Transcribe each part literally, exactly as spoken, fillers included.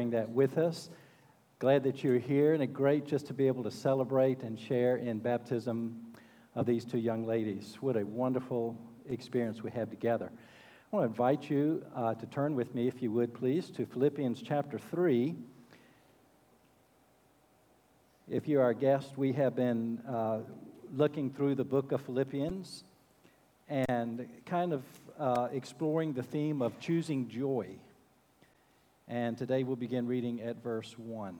sharing that with us. Glad that you're here, and it's great just to be able to celebrate and share in baptism of these two young ladies. What a wonderful experience we have together. I want to invite you uh, to turn with me, if you would, please, to Philippians chapter three. If you're our guest, we have been uh, looking through the book of Philippians and kind of uh, exploring the theme of choosing joy. And today we'll begin reading at verse one.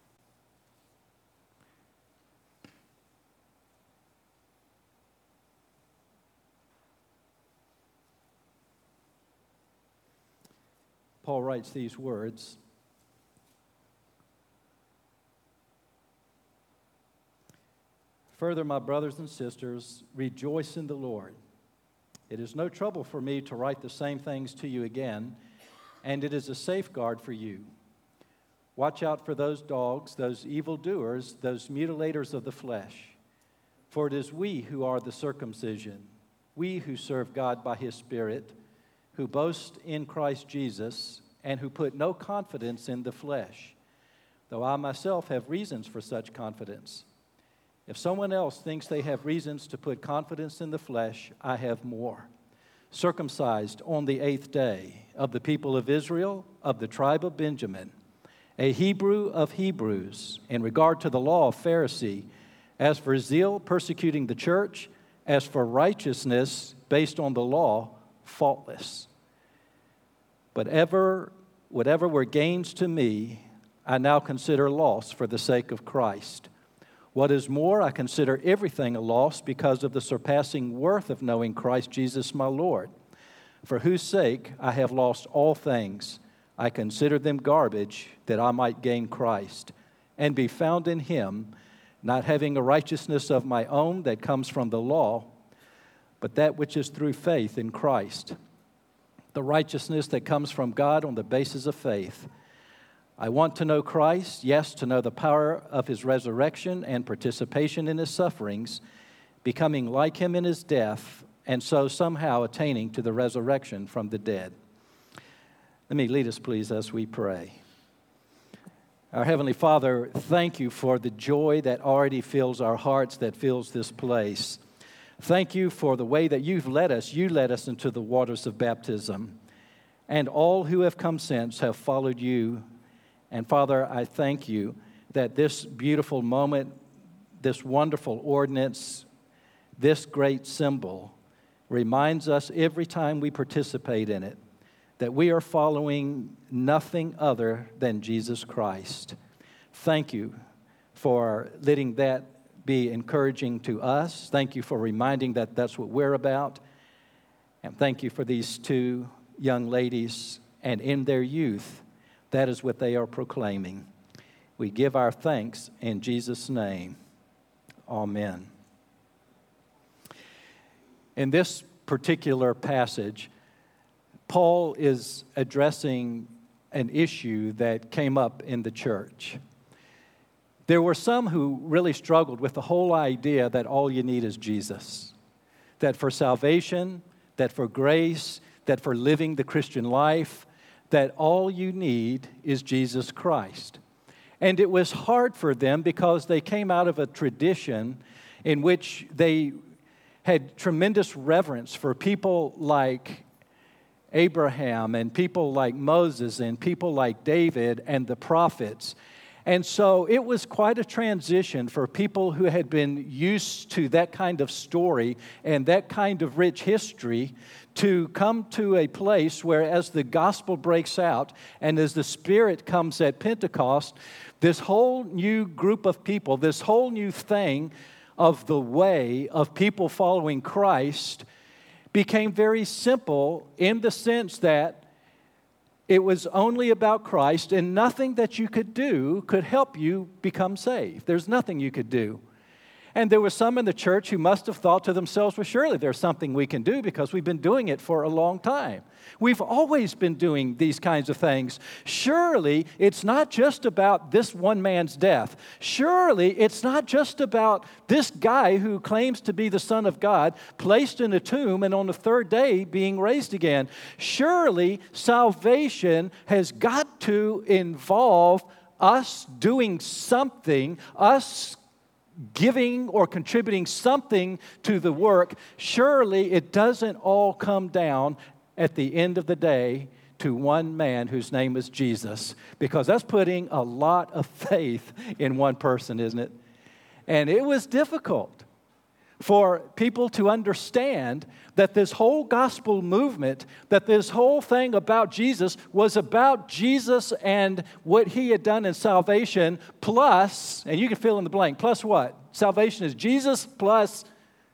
Paul writes these words: "Further, my brothers and sisters, rejoice in the Lord. It is no trouble for me to write the same things to you again, and it is a safeguard for you. Watch out for those dogs, those evildoers, those mutilators of the flesh. For it is we who are the circumcision, we who serve God by His Spirit, who boast in Christ Jesus, and who put no confidence in the flesh, though I myself have reasons for such confidence. If someone else thinks they have reasons to put confidence in the flesh, I have more. Circumcised on the eighth day, of the people of Israel, of the tribe of Benjamin, a Hebrew of Hebrews, in regard to the law, a Pharisee, as for zeal, persecuting the church, as for righteousness, based on the law, faultless. But ever, whatever were gains to me, I now consider loss for the sake of Christ. What is more, I consider everything a loss because of the surpassing worth of knowing Christ Jesus my Lord, for whose sake I have lost all things. I consider them garbage, that I might gain Christ, and be found in Him, not having a righteousness of my own that comes from the law, but that which is through faith in Christ, the righteousness that comes from God on the basis of faith. I want to know Christ, yes, to know the power of His resurrection and participation in His sufferings, becoming like Him in His death, and so somehow attaining to the resurrection from the dead." Let me lead us, please, as we pray. Our Heavenly Father, thank You for the joy that already fills our hearts, that fills this place. Thank You for the way that You've led us. You led us into the waters of baptism, and all who have come since have followed You. And Father, I thank You that this beautiful moment, this wonderful ordinance, this great symbol reminds us every time we participate in it that we are following nothing other than Jesus Christ. Thank You for letting that be encouraging to us. Thank You for reminding that that's what we're about. And thank You for these two young ladies, and in their youth, that is what they are proclaiming. We give our thanks in Jesus' name. Amen. In this particular passage, Paul is addressing an issue that came up in the church. There were some who really struggled with the whole idea that all you need is Jesus. That for salvation, that for grace, that for living the Christian life, that all you need is Jesus Christ. And it was hard for them because they came out of a tradition in which they had tremendous reverence for people like Abraham and people like Moses and people like David and the prophets. And so it was quite a transition for people who had been used to that kind of story and that kind of rich history to come to a place where, as the gospel breaks out and as the Spirit comes at Pentecost, this whole new group of people, this whole new thing of the way of people following Christ became very simple in the sense that it was only about Christ, and nothing that you could do could help you become saved. There's nothing you could do. And there were some in the church who must have thought to themselves, well, surely there's something we can do because we've been doing it for a long time. We've always been doing these kinds of things. Surely it's not just about this one man's death. Surely it's not just about this guy who claims to be the Son of God, placed in a tomb and on the third day being raised again. Surely salvation has got to involve us doing something, us giving or contributing something to the work. Surely it doesn't all come down at the end of the day to one man whose name is Jesus, because that's putting a lot of faith in one person, isn't it? And it was difficult for people to understand that this whole gospel movement, that this whole thing about Jesus was about Jesus and what he had done in salvation, plus, and you can fill in the blank, plus what? Salvation is Jesus plus,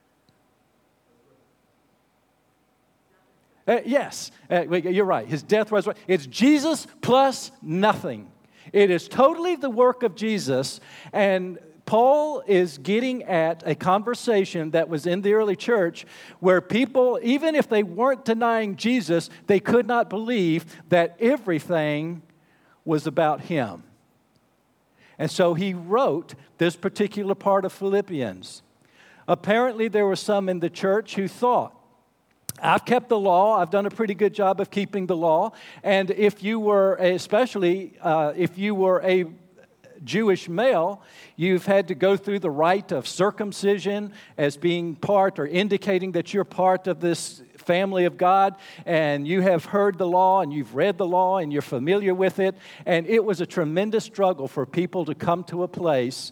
uh, yes, uh, you're right, his death, resurrection. It's Jesus plus nothing. It is totally the work of Jesus, and Paul is getting at a conversation that was in the early church where people, even if they weren't denying Jesus, they could not believe that everything was about him. And so he wrote this particular part of Philippians. Apparently, there were some in the church who thought, I've kept the law. I've done a pretty good job of keeping the law. And if you were, especially uh, if you were a Jewish male, you've had to go through the rite of circumcision as being part or indicating that you're part of this family of God, and you have heard the law and you've read the law and you're familiar with it. And it was a tremendous struggle for people to come to a place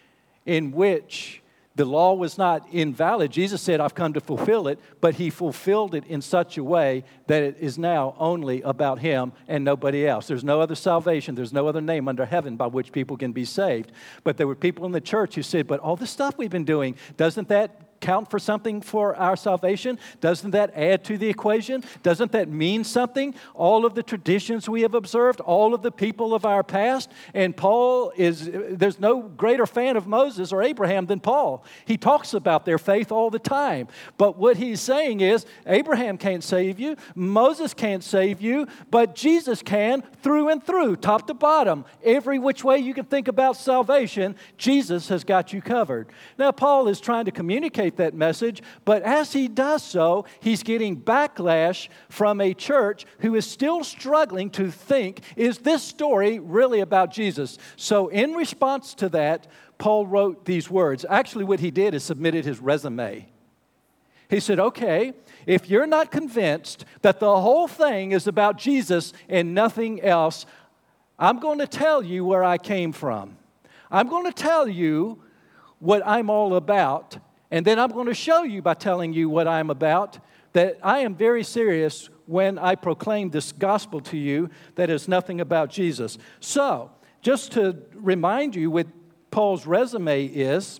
in which the law was not invalid. Jesus said, I've come to fulfill it, but he fulfilled it in such a way that it is now only about him and nobody else. There's no other salvation. There's no other name under heaven by which people can be saved. But there were people in the church who said, but all the stuff we've been doing, doesn't that count for something for our salvation? Doesn't that add to the equation? Doesn't that mean something? All of the traditions we have observed, all of the people of our past, and Paul is, there's no greater fan of Moses or Abraham than Paul. He talks about their faith all the time. But what he's saying is, Abraham can't save you, Moses can't save you, but Jesus can through and through, top to bottom. Every which way you can think about salvation, Jesus has got you covered. Now, Paul is trying to communicate that message, but as he does so, he's getting backlash from a church who is still struggling to think, is this story really about Jesus? So in response to that, Paul wrote these words. Actually, what he did is submitted his resume. He said, okay, if you're not convinced that the whole thing is about Jesus and nothing else, I'm going to tell you where I came from. I'm going to tell you what I'm all about. And then I'm going to show you by telling you what I'm about that I am very serious when I proclaim this gospel to you that is nothing about Jesus. So, just to remind you what Paul's resume is,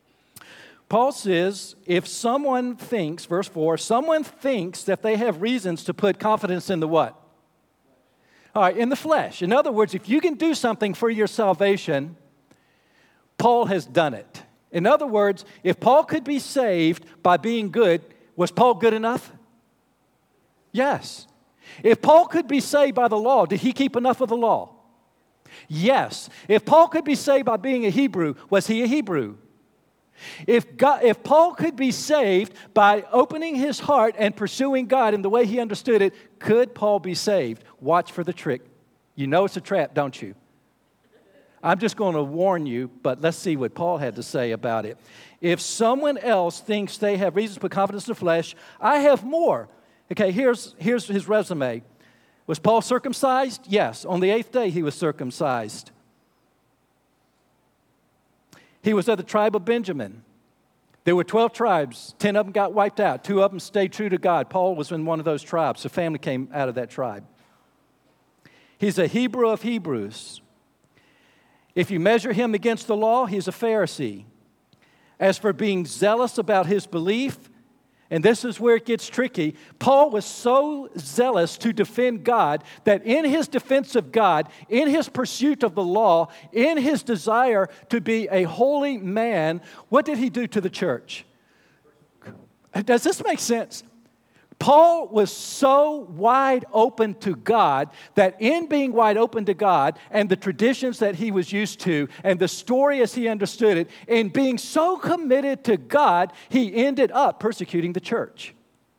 Paul says, if someone thinks, verse four, someone thinks that they have reasons to put confidence in the what? All right, in the flesh. In other words, if you can do something for your salvation, Paul has done it. In other words, if Paul could be saved by being good, was Paul good enough? Yes. If Paul could be saved by the law, did he keep enough of the law? Yes. If Paul could be saved by being a Hebrew, was he a Hebrew? If God, if Paul could be saved by opening his heart and pursuing God in the way he understood it, could Paul be saved? Watch for the trick. You know it's a trap, don't you? I'm just going to warn you, but let's see what Paul had to say about it. If someone else thinks they have reasons to put confidence in the flesh, I have more. Okay, here's, here's his resume. Was Paul circumcised? Yes. On the eighth day, he was circumcised. He was of the tribe of Benjamin. There were twelve tribes. Ten of them got wiped out. Two of them stayed true to God. Paul was in one of those tribes. So family came out of that tribe. He's a Hebrew of Hebrews. If you measure him against the law, he's a Pharisee. As for being zealous about his belief, and this is where it gets tricky, Paul was so zealous to defend God that in his defense of God, in his pursuit of the law, in his desire to be a holy man, what did he do to the church? Does this make sense? Paul was so wide open to God that in being wide open to God and the traditions that he was used to and the story as he understood it, in being so committed to God, he ended up persecuting the church.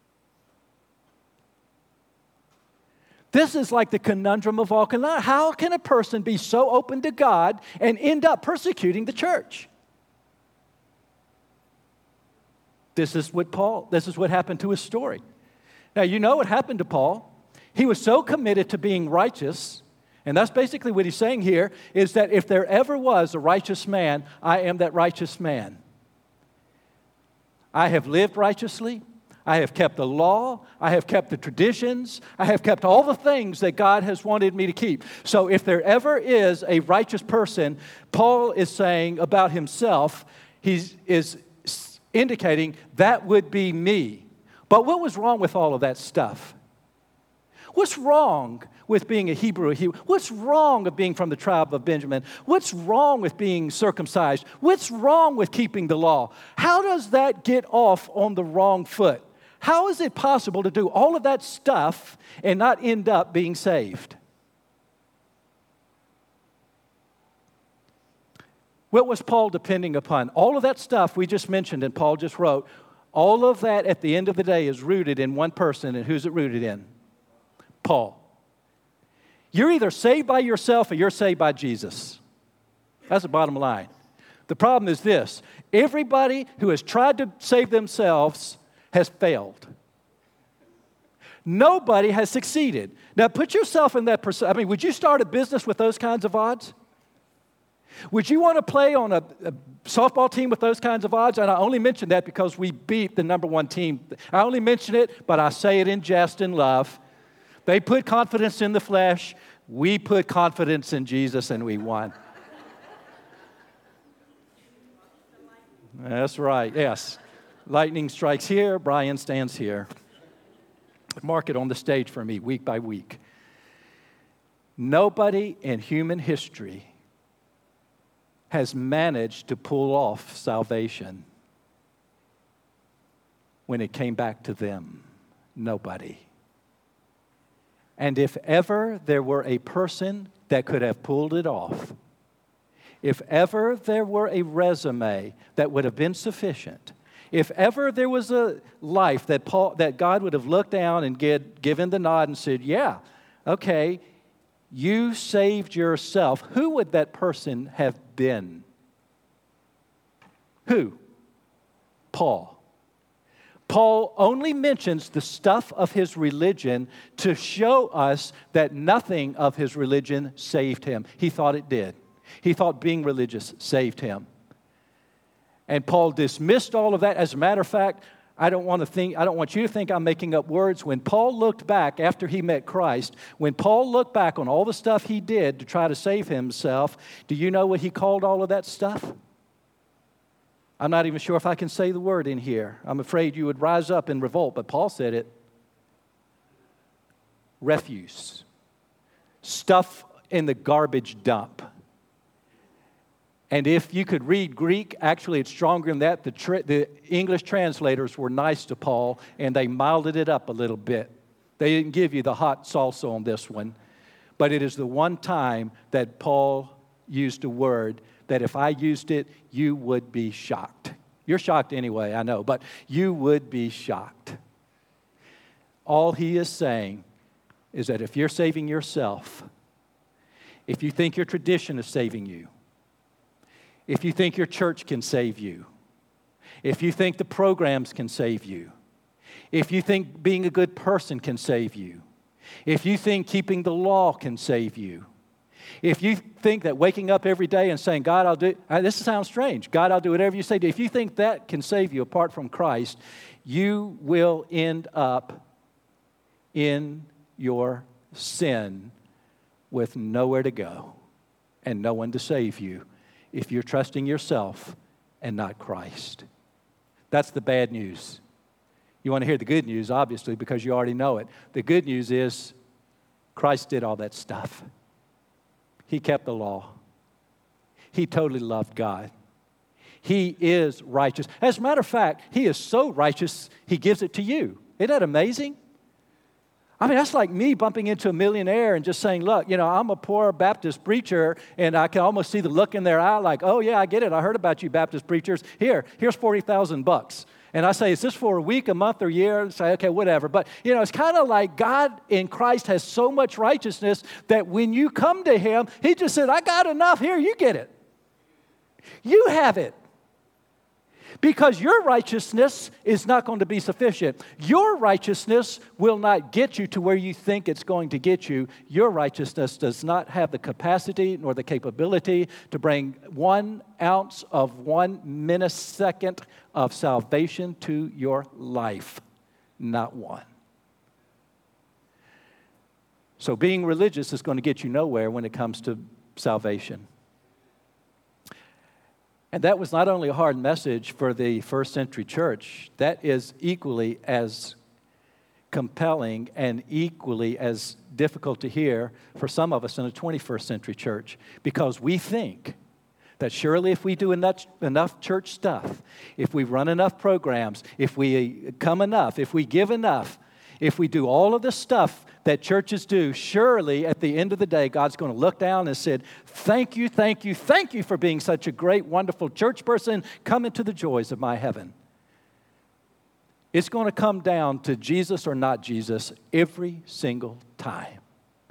This is like the conundrum of all conundrums. How can a person be so open to God and end up persecuting the church? This is what Paul, this is what happened to his story. Now, you know what happened to Paul. He was so committed to being righteous, and that's basically what he's saying here, is that if there ever was a righteous man, I am that righteous man. I have lived righteously. I have kept the law. I have kept the traditions. I have kept all the things that God has wanted me to keep. So if there ever is a righteous person, Paul is saying about himself, he is indicating that would be me. But what was wrong with all of that stuff? What's wrong with being a Hebrew? What's wrong with being from the tribe of Benjamin? What's wrong with being circumcised? What's wrong with keeping the law? How does that get off on the wrong foot? How is it possible to do all of that stuff and not end up being saved? What was Paul depending upon? All of that stuff we just mentioned and Paul just wrote, all of that at the end of the day is rooted in one person, and who's it rooted in? Paul. You're either saved by yourself or you're saved by Jesus. That's the bottom line. The problem is this: everybody who has tried to save themselves has failed. Nobody has succeeded. Now put yourself in that perspective. I mean, would you start a business with those kinds of odds? Would you want to play on a, a softball team with those kinds of odds? And I only mention that because we beat the number one team. I only mention it, but I say it in jest and love. They put confidence in the flesh. We put confidence in Jesus, and we won. That's right, yes. Lightning strikes here, Brian stands here. Mark it on the stage for me week by week. Nobody in human history has managed to pull off salvation when it came back to them. Nobody. And if ever there were a person that could have pulled it off, if ever there were a resume that would have been sufficient, if ever there was a life that Paul, that God would have looked down and get, given the nod and said, yeah, okay, you saved yourself, who would that person have been? Who? Paul. Paul only mentions the stuff of his religion to show us that nothing of his religion saved him. He thought it did. He thought being religious saved him. And Paul dismissed all of that. As a matter of fact, I don't want to think, I don't want you to think I'm making up words. When Paul looked back after he met Christ, when Paul looked back on all the stuff he did to try to save himself, do you know what he called all of that stuff? I'm not even sure if I can say the word in here. I'm afraid you would rise up in revolt, but Paul said it. Refuse. Stuff in the garbage dump. And if you could read Greek, actually it's stronger than that. The, tra- the English translators were nice to Paul, and they milded it up a little bit. They didn't give you the hot salsa on this one. But it is the one time that Paul used a word that if I used it, you would be shocked. You're shocked anyway, I know, but you would be shocked. All he is saying is that if you're saving yourself, if you think your tradition is saving you, if you think your church can save you, if you think the programs can save you, if you think being a good person can save you, if you think keeping the law can save you, if you think that waking up every day and saying, God, I'll do, this sounds strange, God, I'll do whatever you say, if you think that can save you apart from Christ, you will end up in your sin with nowhere to go and no one to save you if you're trusting yourself and not Christ. That's the bad news. You want to hear the good news, obviously, because you already know it. The good news is Christ did all that stuff. He kept the law. He totally loved God. He is righteous. As a matter of fact, He is so righteous, He gives it to you. Isn't that amazing? I mean, that's like me bumping into a millionaire and just saying, look, you know, I'm a poor Baptist preacher, and I can almost see the look in their eye like, oh, yeah, I get it. I heard about you Baptist preachers. Here, here's forty thousand bucks. And I say, is this for a week, a month, or a year? And say, okay, whatever. But, you know, it's kind of like God in Christ has so much righteousness that when you come to Him, He just said, I got enough. Here, you get it. You have it. Because your righteousness is not going to be sufficient. Your righteousness will not get you to where you think it's going to get you. Your righteousness does not have the capacity nor the capability to bring one ounce of one millisecond of salvation to your life. Not one. So being religious is going to get you nowhere when it comes to salvation. And that was not only a hard message for the first century church, that is equally as compelling and equally as difficult to hear for some of us in the twenty-first century church, because we think that surely if we do enough, enough church stuff, if we run enough programs, if we come enough, if we give enough, if we do all of this stuff that churches do, surely at the end of the day, God's going to look down and said, thank you, thank you, thank you for being such a great, wonderful church person. Come into the joys of my heaven. It's going to come down to Jesus or not Jesus every single time.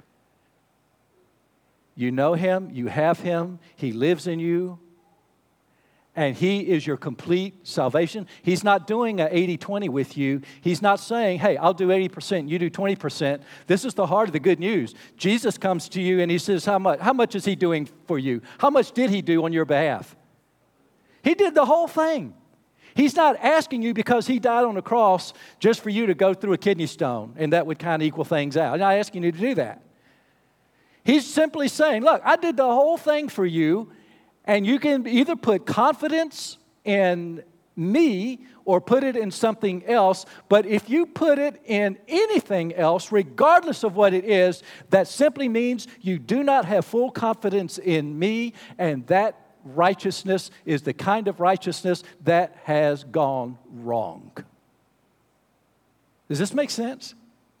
You know Him, you have Him, He lives in you, and He is your complete salvation. He's not doing an eighty twenty with you. He's not saying, hey, I'll do eighty percent, you do twenty percent. This is the heart of the good news. Jesus comes to you and He says, how much? How much is He doing for you? How much did He do on your behalf? He did the whole thing. He's not asking you because He died on the cross just for you to go through a kidney stone, and that would kind of equal things out. I'm not asking you to do that. He's simply saying, look, I did the whole thing for you, and you can either put confidence in me or put it in something else. But if you put it in anything else, regardless of what it is, that simply means you do not have full confidence in me, and that righteousness is the kind of righteousness that has gone wrong. Does this make sense?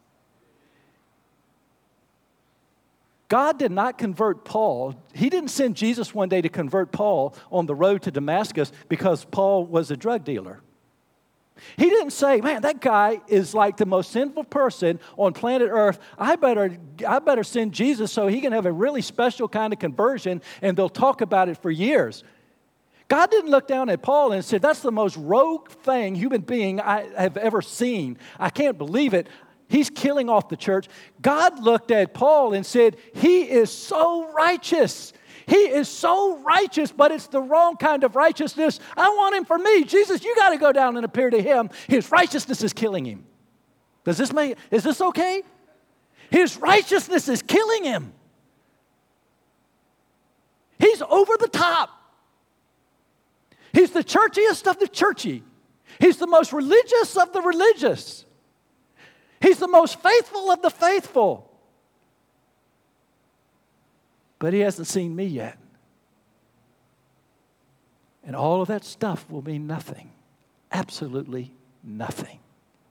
God did not convert Paul. He didn't send Jesus one day to convert Paul on the road to Damascus because Paul was a drug dealer. He didn't say, man, that guy is like the most sinful person on planet Earth. I better, I better send Jesus so he can have a really special kind of conversion, and they'll talk about it for years. God didn't look down at Paul and say, that's the most rogue thing, human being I have ever seen. I can't believe it. He's killing off the church. God looked at Paul and said, he is so righteous. He is so righteous, but it's the wrong kind of righteousness. I want him for me. Jesus, you got to go down and appear to him. His righteousness is killing him. Does this make, is this okay? His righteousness is killing him. He's over the top. He's the churchiest of the churchy. He's the most religious of the religious. He's the most faithful of the faithful. But he hasn't seen me yet. And all of that stuff will mean nothing. Absolutely nothing.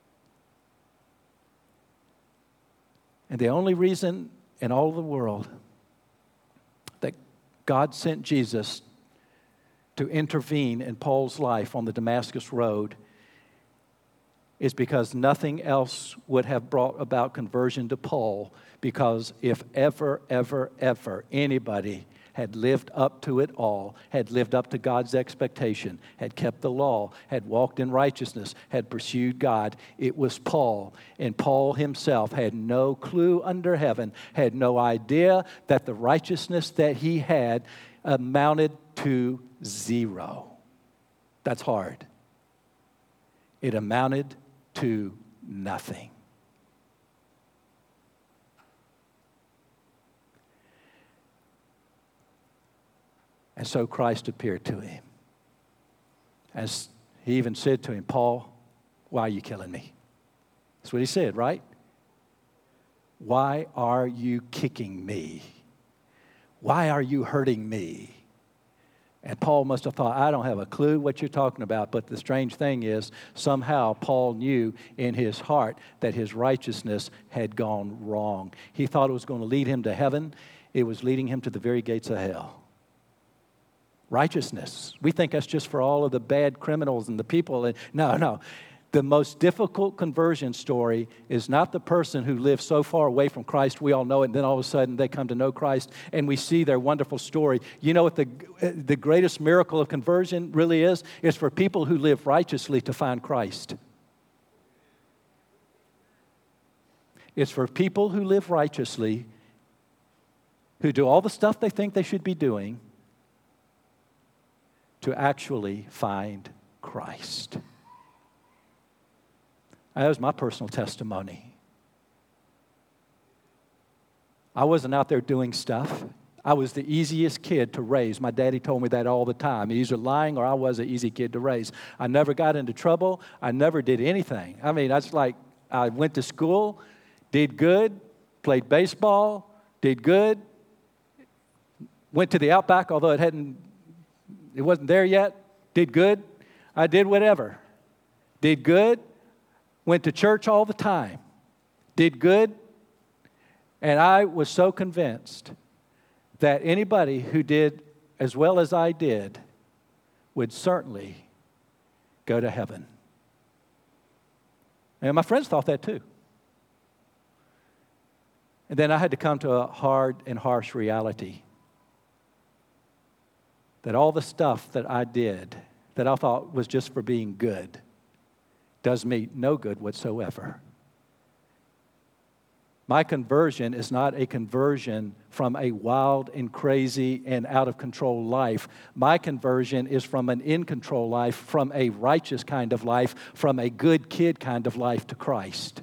And the only reason in all of the world that God sent Jesus to intervene in Paul's life on the Damascus Road is because nothing else would have brought about conversion to Paul, because if ever, ever, ever anybody had lived up to it all, had lived up to God's expectation, had kept the law, had walked in righteousness, had pursued God, it was Paul. And Paul himself had no clue under heaven, had no idea that the righteousness that he had amounted to zero. That's hard. It amounted to nothing. And so Christ appeared to him. As he even said to him, Paul, Why are you killing me? That's what he said, right? Why are you kicking me? Why are you hurting me? And Paul must have thought, I don't have a clue what you're talking about. But the strange thing is, somehow Paul knew in his heart that his righteousness had gone wrong. He thought it was going to lead him to heaven. It was leading him to the very gates of hell. Righteousness. We think that's just for all of the bad criminals and the people. No, no. The most difficult conversion story is not the person who lives so far away from Christ, we all know it, and then all of a sudden they come to know Christ and we see their wonderful story. You know what the, the greatest miracle of conversion really is? It's for people who live righteously to find Christ. It's for people who live righteously, who do all the stuff they think they should be doing, to actually find Christ. That was my personal testimony. I wasn't out there doing stuff. I was the easiest kid to raise. My daddy told me that all the time. He was either lying or I was an easy kid to raise. I never got into trouble. I never did anything. I mean, that's like I went to school, did good, played baseball, did good, went to the Outback, although it hadn't, it wasn't there yet, did good. I did whatever. Did good. Went to church all the time, did good, and I was so convinced that anybody who did as well as I did would certainly go to heaven. And my friends thought that too. And then I had to come to a hard and harsh reality that all the stuff that I did that I thought was just for being good does me no good whatsoever. My conversion is not a conversion from a wild and crazy and out of control life. My conversion is from an in control life, from a righteous kind of life, from a good kid kind of life to Christ.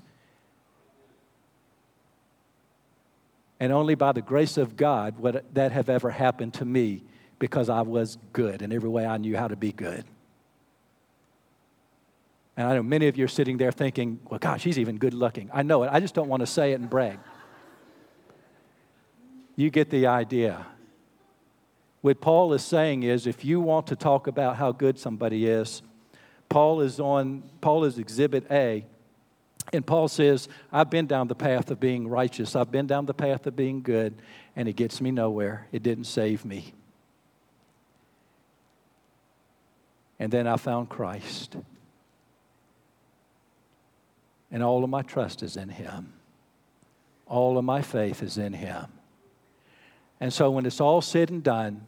And only by the grace of God would that have ever happened to me, because I was good in every way I knew how to be good. And I know many of you are sitting there thinking, well, gosh, he's even good looking. I know it. I just don't want to say it and brag. You get the idea. What Paul is saying is, if you want to talk about how good somebody is, Paul is on, Paul is exhibit A. And Paul says, I've been down the path of being righteous. I've been down the path of being good, and it gets me nowhere. It didn't save me. And then I found Christ. And all of my trust is in Him. All of my faith is in Him. And so when it's all said and done,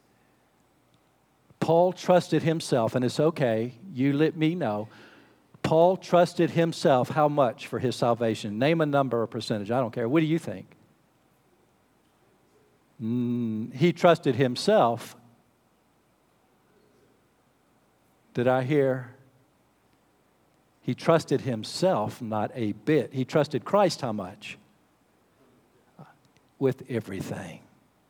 Paul trusted himself, and it's okay, you let me know. Paul trusted himself how much for his salvation? Name a number or percentage, I don't care. What do you think? Mm, he trusted himself. Did I hear? He trusted himself, not a bit. He trusted Christ how much? With everything.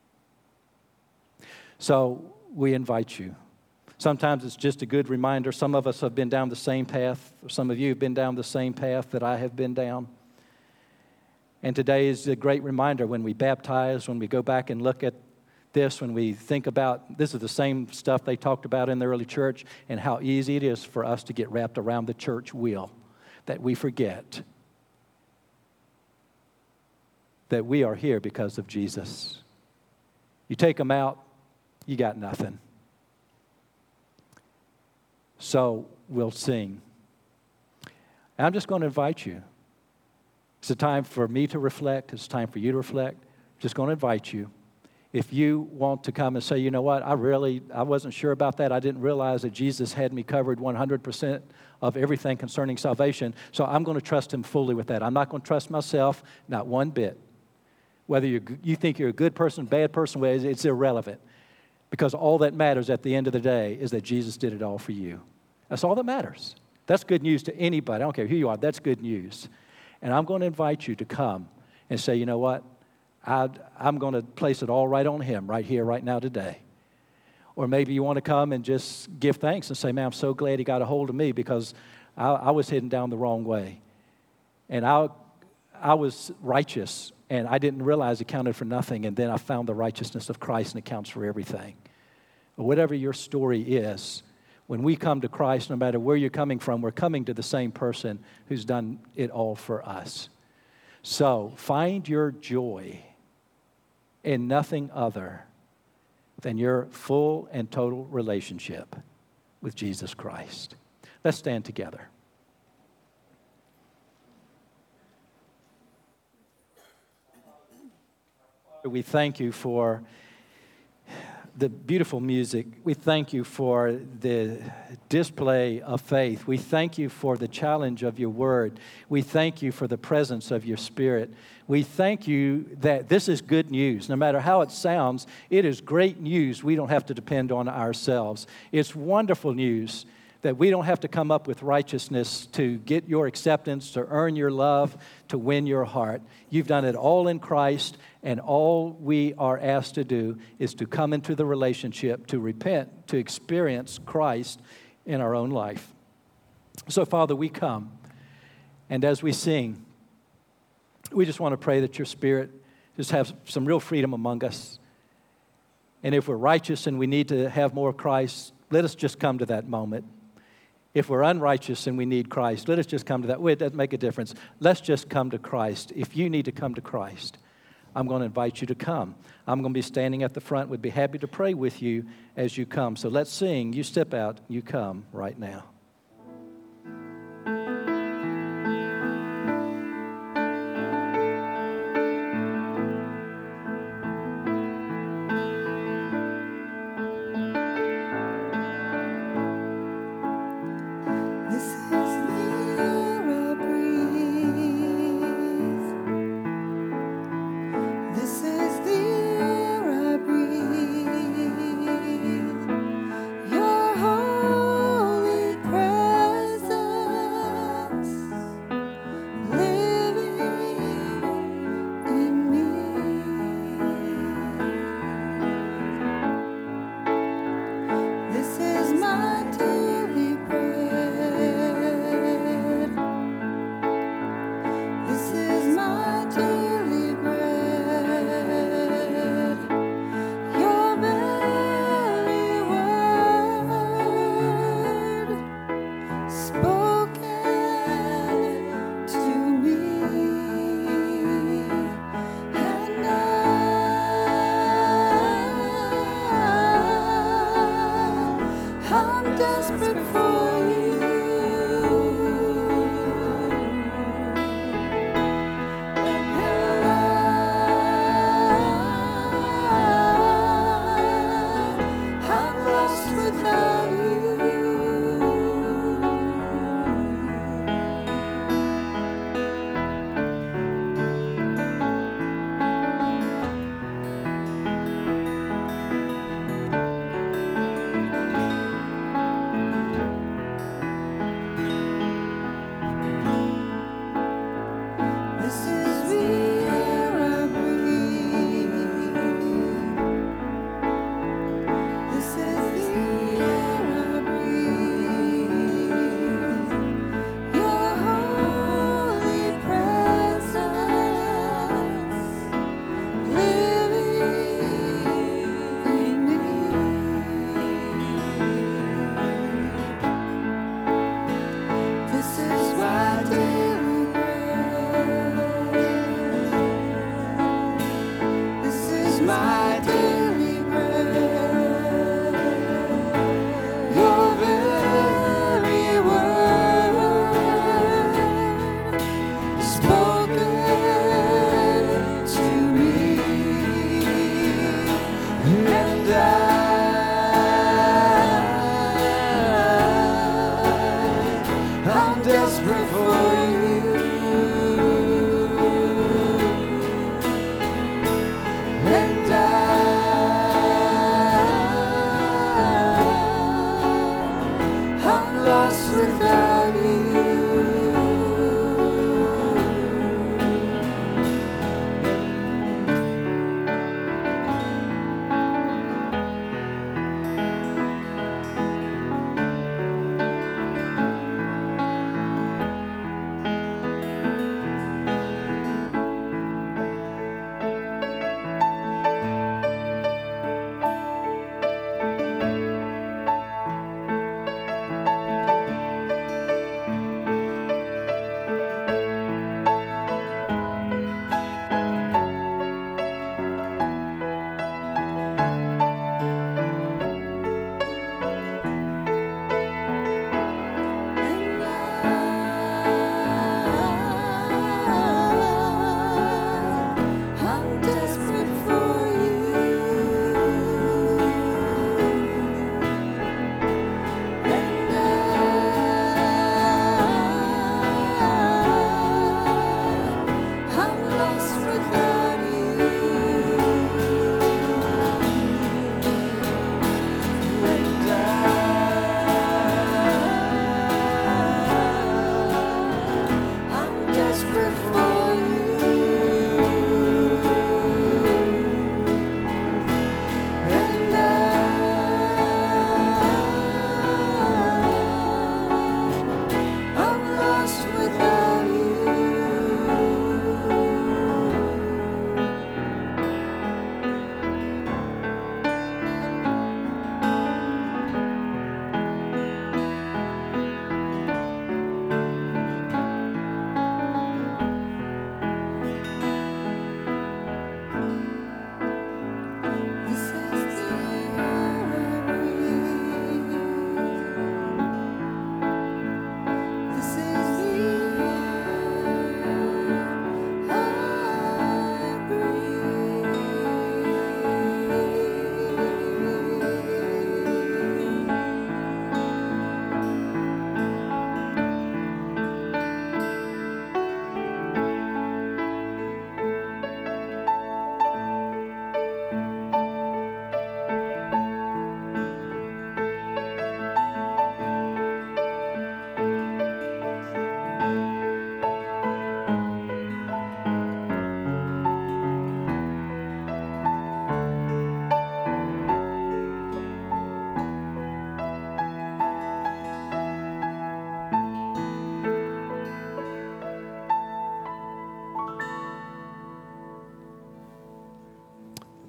So we invite you. Sometimes it's just a good reminder. Some of us have been down the same path. Some of you have been down the same path that I have been down. And today is a great reminder when we baptize, when we go back and look at this, when we think about, this is the same stuff they talked about in the early church, and how easy it is for us to get wrapped around the church wheel, that we forget that we are here because of Jesus. You take them out, you got nothing. So we'll sing. And I'm just going to invite you. It's a time for me to reflect. It's a time for you to reflect. I'm just going to invite you. If you want to come and say, you know what, I really, I wasn't sure about that. I didn't realize that Jesus had me covered one hundred percent of everything concerning salvation. So I'm going to trust Him fully with that. I'm not going to trust myself, not one bit. Whether you you think you're a good person, bad person, it's irrelevant. Because all that matters at the end of the day is that Jesus did it all for you. That's all that matters. That's good news to anybody. I don't care who you are. That's good news. And I'm going to invite you to come and say, you know what? I'd, I'm going to place it all right on Him right here, right now, today. Or maybe you want to come and just give thanks and say, man, I'm so glad He got a hold of me, because I, I was heading down the wrong way. And I, I was righteous, and I didn't realize it counted for nothing. And then I found the righteousness of Christ, and it counts for everything. But whatever your story is, when we come to Christ, no matter where you're coming from, we're coming to the same person who's done it all for us. So find your joy in nothing other than your full and total relationship with Jesus Christ. Let's stand together. We thank you for the beautiful music. We thank you for the display of faith. We thank you for the challenge of your word. We thank you for the presence of your Spirit. We thank you that this is good news. No matter how it sounds, it is great news. We don't have to depend on ourselves. It's wonderful news that we don't have to come up with righteousness to get your acceptance, to earn your love, to win your heart. You've done it all in Christ, and all we are asked to do is to come into the relationship, to repent, to experience Christ in our own life. So, Father, we come, and as we sing, we just want to pray that your Spirit just have some real freedom among us. And if we're righteous and we need to have more Christ, let us just come to that moment. If we're unrighteous and we need Christ, let us just come to that. Well, it doesn't make a difference. Let's just come to Christ. If you need to come to Christ, I'm going to invite you to come. I'm going to be standing at the front. Would be happy to pray with you as you come. So let's sing. You step out. You come right now.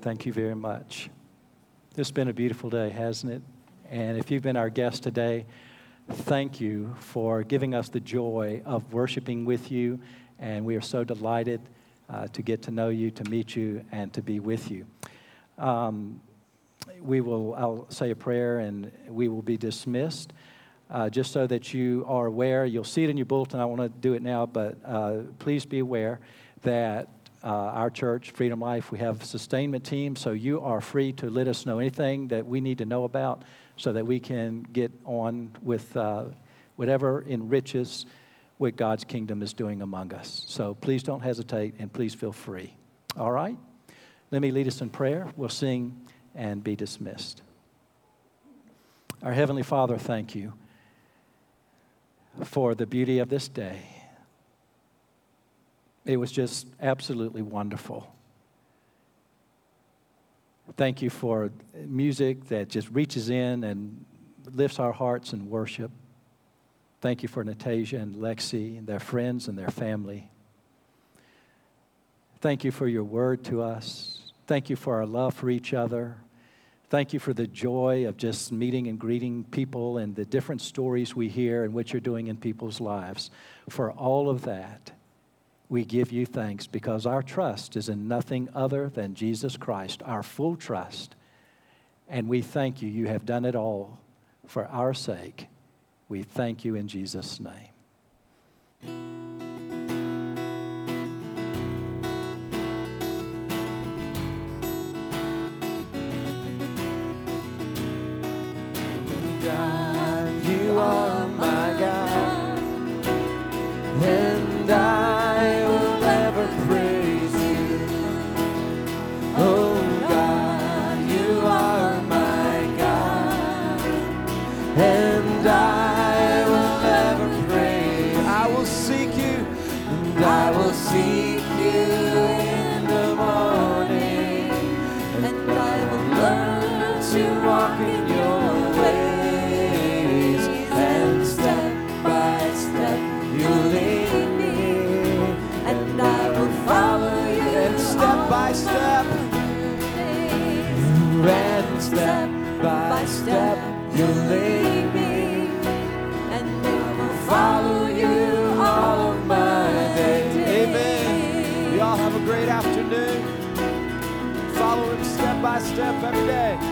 Thank you very much. This has been a beautiful day, hasn't it? And if you've been our guest today, thank you for giving us the joy of worshiping with you. And we are so delighted uh, to get to know you, to meet you, and to be with you. Um, we will, I'll say a prayer and we will be dismissed. Uh, just so that you are aware, you'll see it in your bulletin. I want to do it now, but uh, please be aware that uh, our church, Freedom Life, we have a sustainment team, so you are free to let us know anything that we need to know about so that we can get on with uh, whatever enriches what God's kingdom is doing among us. So please don't hesitate and please feel free. All right? Let me lead us in prayer. We'll sing and be dismissed. Our Heavenly Father, thank you for the beauty of this day. It was just absolutely wonderful. Thank you for music that just reaches in and lifts our hearts in worship. Thank you for Natasia and Lexi and their friends and their family. Thank you for your word to us. Thank you for our love for each other. Thank you for the joy of just meeting and greeting people and the different stories we hear and what you're doing in people's lives. For all of that, we give you thanks because our trust is in nothing other than Jesus Christ, our full trust. And we thank you. You have done it all for our sake. We thank you in Jesus' name. God, you are my God, and I will ever praise you. Oh God, you are my God, and I will ever praise. I will seek you, and I will seek you in the morning, and I will learn to walk in your way. By step, and step by step, you lead me, and I will follow you all of my days. Amen. Y'all have a great afternoon. Follow him step by step every day.